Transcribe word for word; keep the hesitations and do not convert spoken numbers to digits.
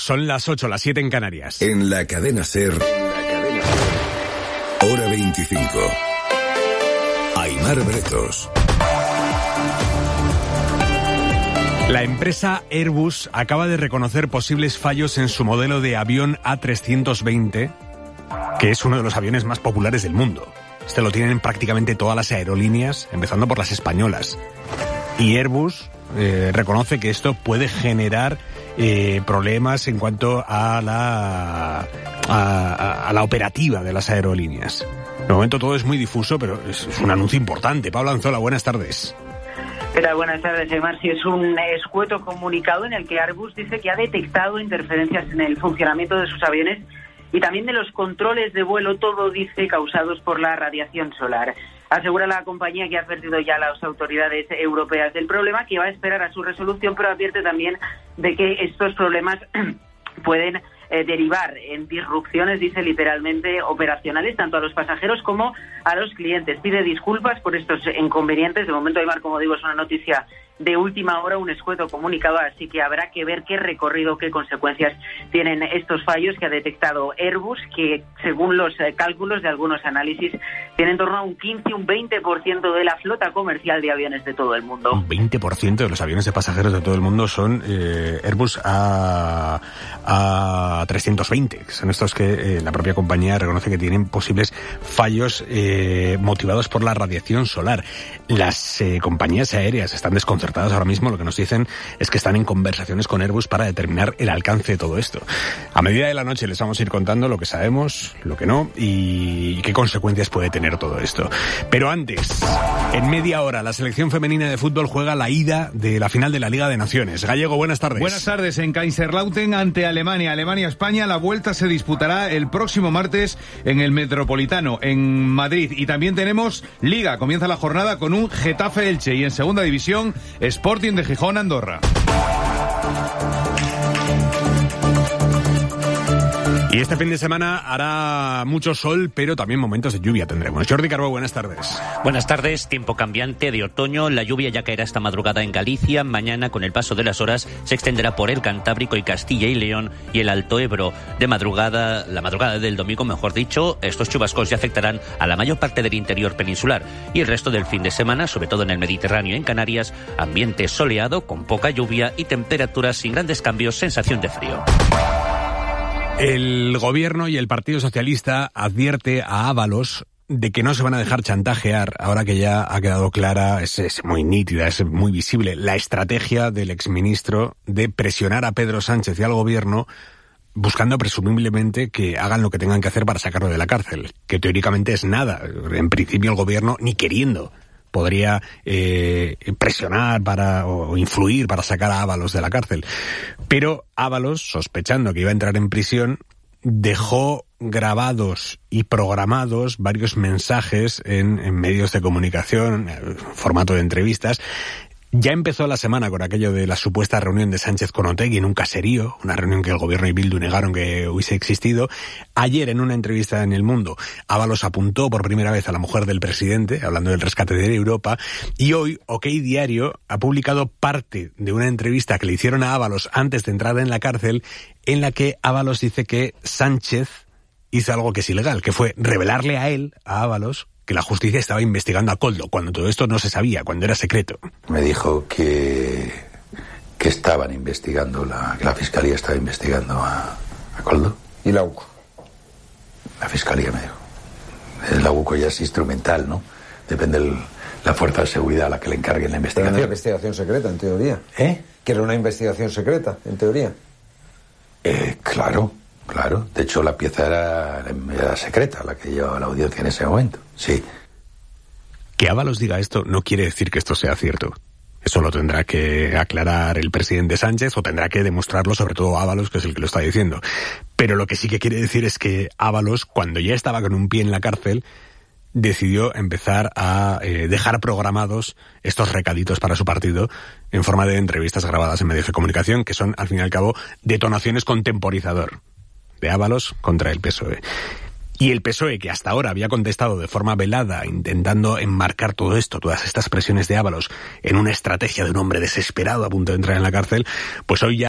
son las ocho, las siete en Canarias. En la cadena SER, hora veinticinco. Aimar Bretos. La empresa Airbus acaba de reconocer posibles fallos en su modelo de avión A trescientos veinte, que es uno de los aviones más populares del mundo. Este lo tienen prácticamente todas las aerolíneas, empezando por las españolas. Y Airbus eh, reconoce que esto puede generar eh, problemas en cuanto a la, a, a la operativa de las aerolíneas. De momento todo es muy difuso, pero es, es un anuncio importante. Pablo Anzola, buenas tardes. ¿Qué tal? Buenas tardes, Aimar. Sí, es un escueto comunicado en el que Airbus dice que ha detectado interferencias en el funcionamiento de sus aviones y también de los controles de vuelo, todo dice causados por la radiación solar. Asegura la compañía que ha advertido ya a las autoridades europeas del problema, que va a esperar a su resolución, pero advierte también de que estos problemas pueden eh, derivar en disrupciones, dice literalmente, operacionales, tanto a los pasajeros como a los clientes. Pide disculpas por estos inconvenientes. De momento, Aimar, como digo, es una noticia de última hora, un escueto comunicado, así que habrá que ver qué recorrido, qué consecuencias tienen estos fallos que ha detectado Airbus, que según los eh, cálculos de algunos análisis tiene en torno a un quince, un veinte por ciento de la flota comercial de aviones de todo el mundo. Un veinte por ciento de los aviones de pasajeros de todo el mundo son eh, Airbus A, A trescientos veinte, que son estos que eh, la propia compañía reconoce que tienen posibles fallos eh, motivados por la radiación solar. Las eh, compañías aéreas están desconcertadas ahora mismo. Lo que nos dicen es que están en conversaciones con Airbus para determinar el alcance de todo esto. A medida de la noche les vamos a ir contando lo que sabemos, lo que no y qué consecuencias puede tener todo esto. Pero antes, en media hora, la selección femenina de fútbol juega la ida de la final de la Liga de Naciones. Gallego, buenas tardes. Buenas tardes. En Kaiserslautern ante Alemania. Alemania-España. La vuelta se disputará el próximo martes en el Metropolitano, en Madrid. Y también tenemos Liga. Comienza la jornada con un Getafe-Elche y en segunda división Sporting de Gijón-Andorra. Y este fin de semana hará mucho sol, pero también momentos de lluvia tendremos. Jordi Carbó, buenas tardes. Buenas tardes. Tiempo cambiante de otoño. La lluvia ya caerá esta madrugada en Galicia. Mañana, con el paso de las horas, se extenderá por el Cantábrico y Castilla y León y el Alto Ebro. De madrugada, la madrugada del domingo, mejor dicho, estos chubascos ya afectarán a la mayor parte del interior peninsular. Y el resto del fin de semana, sobre todo en el Mediterráneo y en Canarias, ambiente soleado, con poca lluvia y temperaturas sin grandes cambios, sensación de frío. El gobierno y el Partido Socialista advierte a Ábalos de que no se van a dejar chantajear, ahora que ya ha quedado clara, es, es muy nítida, es muy visible, la estrategia del exministro de presionar a Pedro Sánchez y al gobierno buscando presumiblemente que hagan lo que tengan que hacer para sacarlo de la cárcel, que teóricamente es nada. En principio el gobierno, ni queriendo, podría eh, presionar para o influir para sacar a Ábalos de la cárcel. Pero Ábalos, sospechando que iba a entrar en prisión, dejó grabados y programados varios mensajes en, en medios de comunicación, en formato de entrevistas. Ya empezó la semana con aquello de la supuesta reunión de Sánchez con Otegi en un caserío, una reunión que el gobierno y Bildu negaron que hubiese existido. Ayer, en una entrevista en El Mundo, Ábalos apuntó por primera vez a la mujer del presidente, hablando del rescate de Europa, y hoy OK Diario ha publicado parte de una entrevista que le hicieron a Ábalos antes de entrar en la cárcel, en la que Ábalos dice que Sánchez hizo algo que es ilegal, que fue revelarle a él, a Ábalos, que la justicia estaba investigando a Koldo, cuando todo esto no se sabía, cuando era secreto. Me dijo que, que estaban investigando, la, que la Fiscalía estaba investigando a, a Koldo. ¿Y la U C O? La Fiscalía me dijo. La U C O ya es instrumental, ¿no? Depende de la fuerza de seguridad a la que le encarguen la investigación. Era una investigación secreta, en teoría. ¿Eh? Que era una investigación secreta, en teoría. Eh, claro. Claro, de hecho la pieza era, era secreta, la que llevaba la audiencia en ese momento, sí. Que Ábalos diga esto no quiere decir que esto sea cierto. Eso lo tendrá que aclarar el presidente Sánchez o tendrá que demostrarlo sobre todo Ábalos, que es el que lo está diciendo. Pero lo que sí que quiere decir es que Ábalos, cuando ya estaba con un pie en la cárcel, decidió empezar a eh, dejar programados estos recaditos para su partido en forma de entrevistas grabadas en medios de comunicación, que son, al fin y al cabo, detonaciones con temporizador de Ábalos contra el P S O E. Y el P S O E, que hasta ahora había contestado de forma velada, intentando enmarcar todo esto, todas estas presiones de Ábalos, en una estrategia de un hombre desesperado a punto de entrar en la cárcel, pues hoy ya